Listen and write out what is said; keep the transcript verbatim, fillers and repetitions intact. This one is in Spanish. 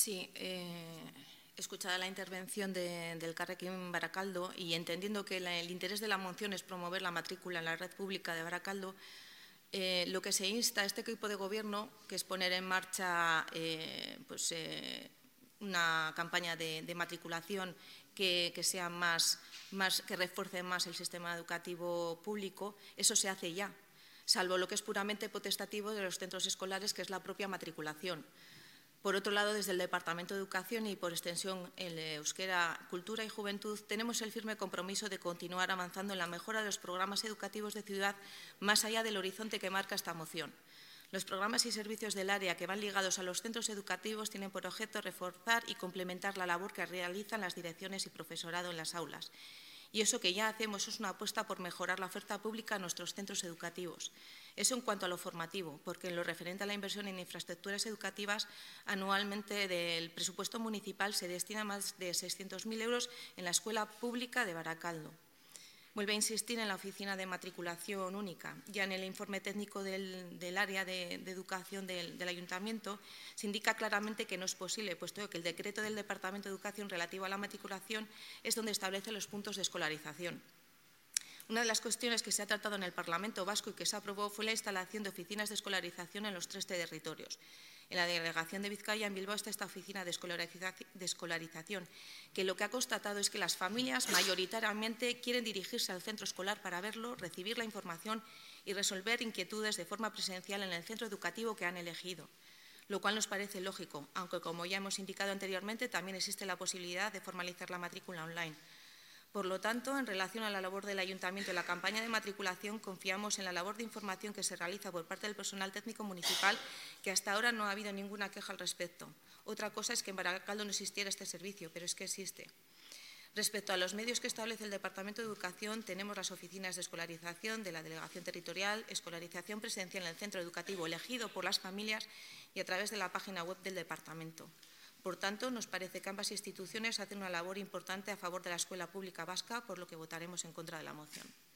Sí, eh, escuchada la intervención de, del Elkarrekin Baracaldo y entendiendo que la, el interés de la moción es promover la matrícula en la red pública de Baracaldo, eh, lo que se insta a este equipo de gobierno, que es poner en marcha eh, pues, eh, una campaña de, de matriculación que, que sea más, más, que refuerce más el sistema educativo público, eso se hace ya, salvo lo que es puramente potestativo de los centros escolares, que es la propia matriculación. Por otro lado, desde el Departamento de Educación y, por extensión, el Euskera, Cultura y Juventud, tenemos el firme compromiso de continuar avanzando en la mejora de los programas educativos de ciudad más allá del horizonte que marca esta moción. Los programas y servicios del área que van ligados a los centros educativos tienen por objeto reforzar y complementar la labor que realizan las direcciones y profesorado en las aulas. Y eso que ya hacemos es una apuesta por mejorar la oferta pública en nuestros centros educativos. Eso en cuanto a lo formativo, porque en lo referente a la inversión en infraestructuras educativas, anualmente del presupuesto municipal se destina más de seiscientos mil euros en la escuela pública de Baracaldo. Vuelve a insistir en la oficina de matriculación única. Ya en el informe técnico del, del área de, de educación del, del ayuntamiento se indica claramente que no es posible, puesto que el decreto del Departamento de Educación relativo a la matriculación es donde establece los puntos de escolarización. Una de las cuestiones que se ha tratado en el Parlamento Vasco y que se aprobó fue la instalación de oficinas de escolarización en los tres territorios. En la delegación de Vizcaya, en Bilbao, está esta oficina de escolarización, que lo que ha constatado es que las familias mayoritariamente quieren dirigirse al centro escolar para verlo, recibir la información y resolver inquietudes de forma presencial en el centro educativo que han elegido, lo cual nos parece lógico, aunque, como ya hemos indicado anteriormente, también existe la posibilidad de formalizar la matrícula online. Por lo tanto, en relación a la labor del Ayuntamiento y la campaña de matriculación, confiamos en la labor de información que se realiza por parte del personal técnico municipal, que hasta ahora no ha habido ninguna queja al respecto. Otra cosa es que en Baracaldo no existiera este servicio, pero es que existe. Respecto a los medios que establece el Departamento de Educación, tenemos las oficinas de escolarización de la Delegación Territorial, escolarización presencial en el centro educativo elegido por las familias y a través de la página web del Departamento. Por tanto, nos parece que ambas instituciones hacen una labor importante a favor de la escuela pública vasca, por lo que votaremos en contra de la moción.